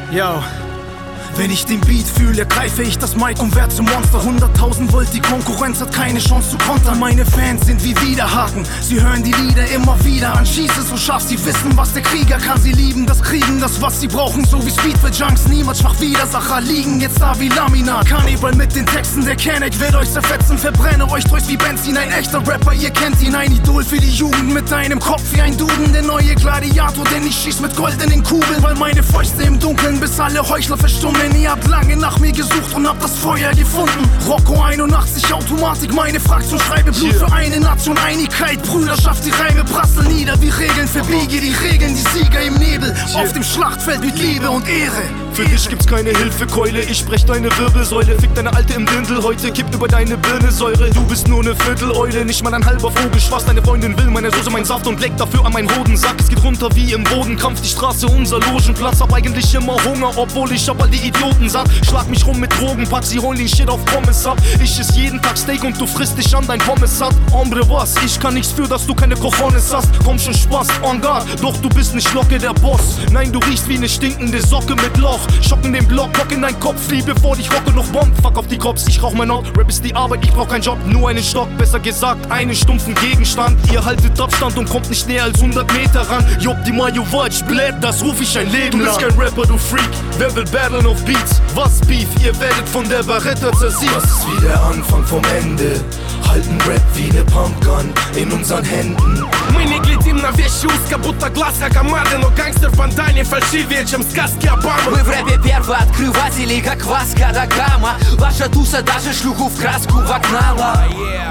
Yo. Wenn ich den Beat fühle, greife ich das Mic und werd zum Monster. 100.000 Volt, die Konkurrenz hat keine Chance zu kontern. Meine Fans sind wie Widerhaken, sie hören die Lieder immer wieder an. Schieße so scharf, sie wissen, was der Krieger kann. Sie lieben das Kriegen, das was sie brauchen, so wie Speed für Junks. Niemand schwach Widersacher, liegen jetzt da wie Laminat. Kannibal mit den Texten, der Kenneck wird euch zerfetzen. Verbrenne euch Treus wie Benzin, ein echter Rapper, ihr kennt ihn. Ein Idol für die Jugend, mit deinem Kopf wie ein Duden. Der neue Gladiator, denn ich schieß mit goldenen Kugeln. Weil meine Fäuste im Dunkeln, bis alle Heuchler verstummen. Ihr habt lange nach mir gesucht und habt das Feuer gefunden. Rocco 81, Automatik, meine Fraktion. Schreibe Blut für eine Nation, Einigkeit, Brüderschaft. Die Reime prasseln nieder wie Regeln. Verbiege die Regeln, die Sieger im Nebel. Auf dem Schlachtfeld mit Liebe und Ehre. Für dich gibt's keine Hilfekeule, ich brech deine Wirbelsäule. Fick deine Alte im Dindel, heute kippt über deine Birne Säure. Du bist nur ne Vierteleule, nicht mal ein halber Vogel. Schwarz, deine Freundin will meine Soße, mein Saft und leckt dafür an meinen Hodensack. Es geht runter wie im Bodenkampf, die Straße, unser Logenplatz. Hab eigentlich immer Hunger, obwohl ich hab all die Idioten satt. Schlag mich rum mit Drogenpack, sie holen den Shit auf Pommes ab. Ich iss jeden Tag Steak und du frisst dich an dein Pommes satt. Hombre was, ich kann nichts für, dass du keine Cojones hast. Komm schon Spaß, en garde, doch du bist nicht Locke der Boss. Nein, du riechst wie ne stinkende Socke mit Loch. Schocken den Block, Bock in deinen Kopf, flieh bevor dich rocke noch Bomb. Fuck auf die Cops, ich rauch mein Out. Rap ist die Arbeit, ich brauch keinen Job, nur einen Stock. Besser gesagt, einen stumpfen Gegenstand. Ihr haltet Abstand und kommt nicht näher als 100 Meter ran. Job die Mayo Watch, blät, das ruf ich ein Leben lang. Du bist kein Rapper, du Freak, wer will battlen auf Beats? Was Beef, ihr werdet von der Barretta zersiegt. Das ist wie der Anfang vom Ende. Halten Rap wie ne Pumpgun in unseren Händen. Мы не глядим на вещи узко, будто глаз команды. Но гангстер в бандане фальшивее, чем сказки Обамы. Мы в рэпе первооткрыватели, как Васко да Гама. Ваша туса даже шлюху в краску вогнала.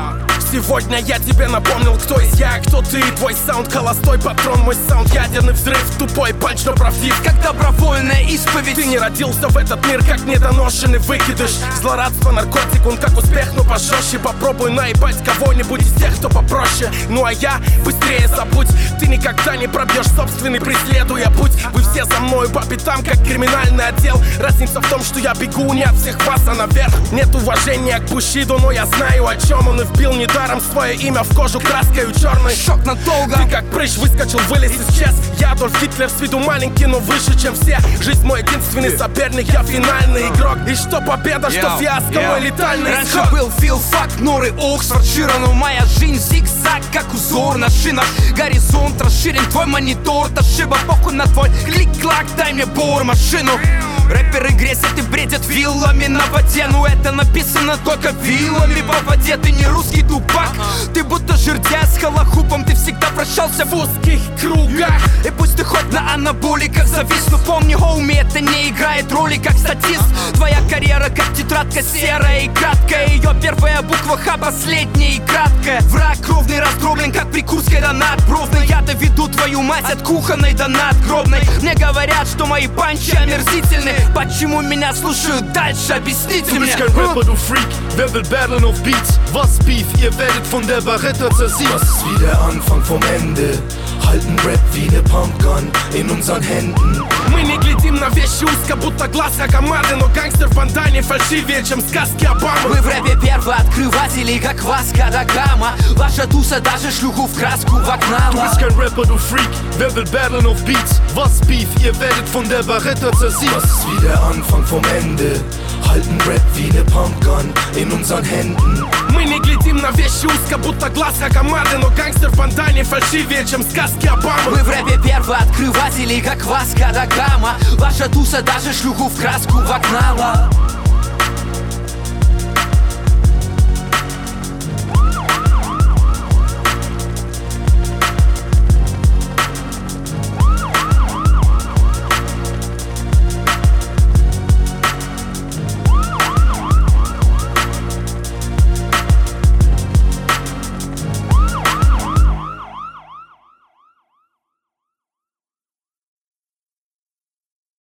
Сегодня я тебе напомнил, кто есть я, кто ты. Твой саунд холостой патрон, мой саунд ядерный взрыв. Тупой панч, но правдив, как добровольная исповедь. Ты не родился в этот мир, как недоношенный выкидыш. Злорадство, наркотик, он как успех, но пожестче. Попробуй наебать кого-нибудь из тех, кто попроще. Ну а я быстрее забудь. Ты никогда не пробьешь собственный, преследуя путь. Вы все за мною по пятам, как криминальный отдел. Разница в том, что я бегу не от всех вас, а наверх. Нет уважения к Бушиду, но я знаю, о чем он и вбил недаром свое имя в кожу краскою черной. Шок надолго. Ты как прыщ выскочил, вылез исчез. Я Адольф Гитлер, с виду маленький, но выше, чем все. Жизнь мой единственный соперник, я финальный игрок. И что победа, что фиаско, мой летальный исход. Раньше был филфак, Норы, Оксфорд, Шира. Но моя жизнь зигзаг, как узор на шинах. Горизонт расширен, твой монитор, Тошиба. Похуй на твой клик-клак, дай мне бор-машину. Рэперы грезят и бредят виллами на воде. Но это написано только виллами по воде. Ты не русский тупак, ты будто жердя с холохупом. Ты всегда прощался в узких кругах. И пусть ты хоть на анаболиках завис, но помни, хоуми, это не играет роли как статист. Твоя карьера как тетрадка серая и краткая. Ее первая буква Х, последняя и краткая. Враг кровный раздроблен, как при Курской до надбровной. Я доведу твою мать от кухонной до надгробной. Мне говорят, что мои панчи омерзительны. Почему меня слушают дальше? Объясните мне. Du bist kein Rapper, du Freak, wer will battlen auf Beats? Was Beef, ihr werdet von der Barretta zersiegt. Das ist wie der Anfang vom Ende. Halten Rap wie ne Pumpgun in unseren Händen. Мы не глядим на вещи узко, будто глаз команды. Но гангстер в бандане фальшивее, чем сказки Обамы. Мы в рэпе первооткрыватели, как Васко да Гама. Ваша туса даже шлюху в краску вогнала. Du bist kein Rapper, du Freak, wer will battlen auf Beats? Was Beef, ihr werdet von der Barretta zersiegt. Das ist wie der Anfang vom Ende. Halten Rap wie ne Pumpgun in unseren Händen. Мы не глядим на вещи узко, будто глаз команды. Но гангстер в бандане фальшивее, чем сказки Обамы. Мы в рэпе первооткрыватели, как Васко да Гама. Ваша туса даже шлюху в краску вогнала.